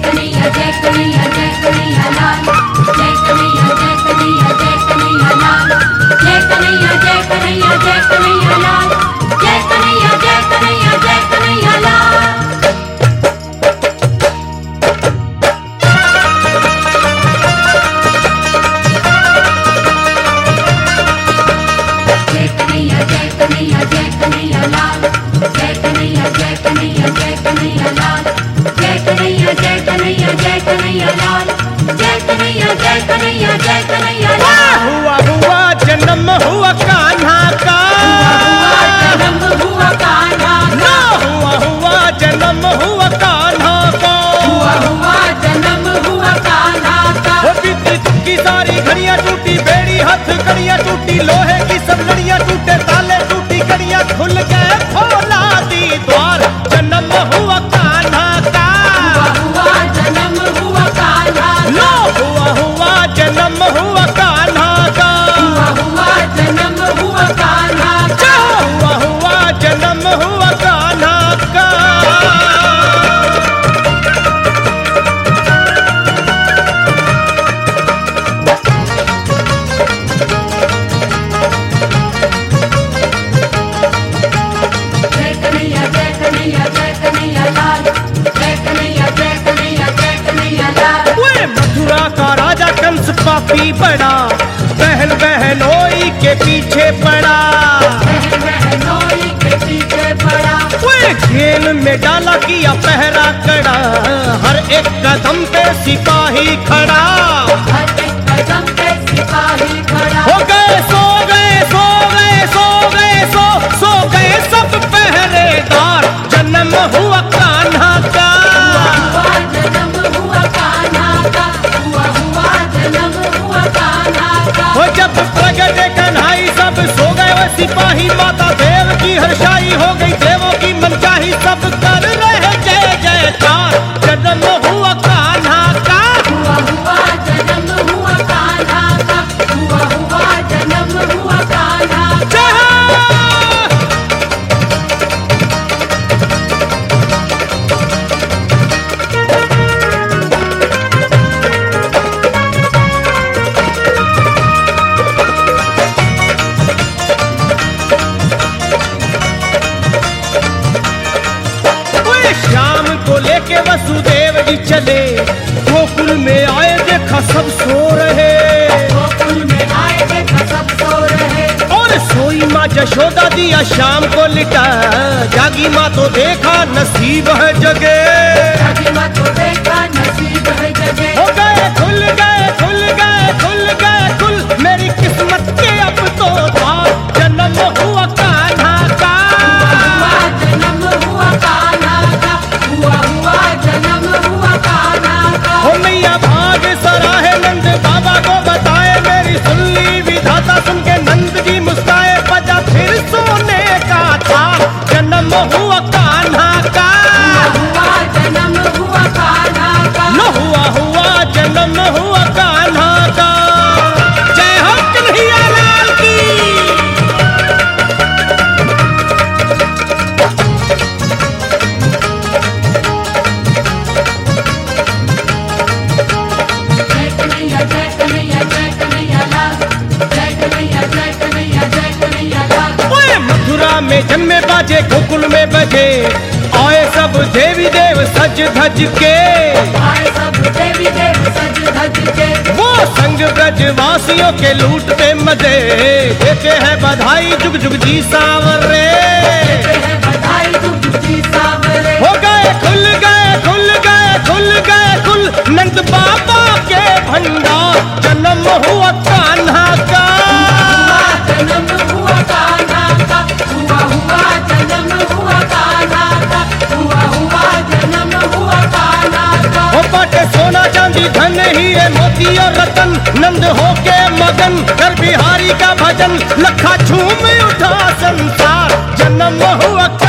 कन्हैया जय कन्हैया जय कन्हैया लाल, जय कन्हैया जय कन्हैया जय कन्हैया लाल, जय कन्हैया जय कन्हैया जय कन्हैया लाल, जय कन्हैया जय कन्हैया जय कन्हैया लाल। जय कन्हैया जय कन्हैया जय कन्हैया लाल, जय कन्हैया जय कन्हैया जय कन्हैया लाल, जय कन्हैया जय कन्हैया जय कन्हैया लाल, जय कन्हैया जय कन्हैया जय कन्हैया लाल। हुआ हुआ जन्म हुआ कान्हा का, हुआ जन्म हुआ कान्हा का, हुआ जन्म हुआ कान्हा का, हुआ जन्म हुआ कान्हा का। वो बीती की सारी घड़ियां टूटी, बेड़ी हाथ कड़ियां टूटी, लोहे की सब लड़ियां टूटे, ताले टूटी कड़ियां खुल गए, खोला दी द्वार, जन्म हुआ कान्हा का। हुआ जन्म हुआ कान्हा का, हुआ जन्म हुआ कान्हा का, हुआ जन्म हुआ कान्हा का। हुआ जन्म हुआ कान्हा का। जय कन्हैया जय कन्हैया जय कन्हैया लाल, जय कन्हैया जय कन्हैया जय कन्हैया लाल। वे मथुरा का राजा कंस पापी बड़ा, बहन बहनोई के पीछे पड़ा, बहन बहनोई के पीछे पड़ा। वे खेल में डाला किया पहरा कड़ा, हर एक कदम पे सिपाही खड़ा, हर एक कदम पे सिपाही खड़ा। हो गए सो गए सो गए सो गए सो गए सब पहरेदार, जन्म हुआ कान्हा का। हुआ जन्म हुआ कान्हा का, हुआ जन्म हुआ कान्हा का। वो जब प्रगटे कन्हाई सब सो गए, वो सिपाही माता देव की हर्षाई हो गई, देवों की मनचाही सब कर रहे जय जयकार, जन्म हुआ कान्हा का। हुआ जन्म हुआ कान्हा का, हुआ जन्म हुआ कान्हा का। वे शाम को लेके वसुदेव जी चले, गोकुल में आए देखा सब सो रहे, गोकुल में आए देखा सब सो रहे। और सोई माँ जशोदा दिया शाम को लिटा, जागी माँ तो देखा नसीब है जगे, जागी माँ तो देखा नसीब है जगे। हो गए खुल गए खुल गए खुल गए खुल, मेरी किस्मत के अब तो द्वार, जन्म हुआ कान्हा का। हुआ जन्म हुआ कान्हा का, हुआ जन्म हुआ कान्हा का। हो मैया भाग सराहे नंद बाबा को बताए, मेरी सुन ली विधाता सुन के नंद जी मुस्काए, बजा फिर सोने का था, जन्म हुआ कान्हा का। हुआ जन्म हुआ कान्हा का, हुआ जन्म हुआ कान्हा का। जय हो कन्हैया लाल की। जय कन्हैया जय कन्हैया जय कन्हैया लाल, जय कन्हैया जय कन्हैया जय कन्हैया लाल। ओए मथुरा में जन्मे बाजे गोकुल में बजे, आए सब देवी देव सज धज के, आए सब देवी देव सज धज के। वो संग ब्रज वासियों के लूटते मजे, देते हैं बधाई जुग जुग जी सांवरे, देते हैं बधाई जुग जी सांवरे। हो गए खुल गए खुल गए खुल गए खुल, नंद बाबा के भंडार, जन्म हुआ कान्हा का। हुआ जन्म हुआ कान्हा का, हुआ जन्म हुआ कान्हा का, हुआ जन्म हुआ कान्हा का। हो बाटे सोना चांदी धन हीरे मोती और रतन, नंद होके मगन कर बिहारी का भजन, लखा झूम उठा संसार, जन्म हुआ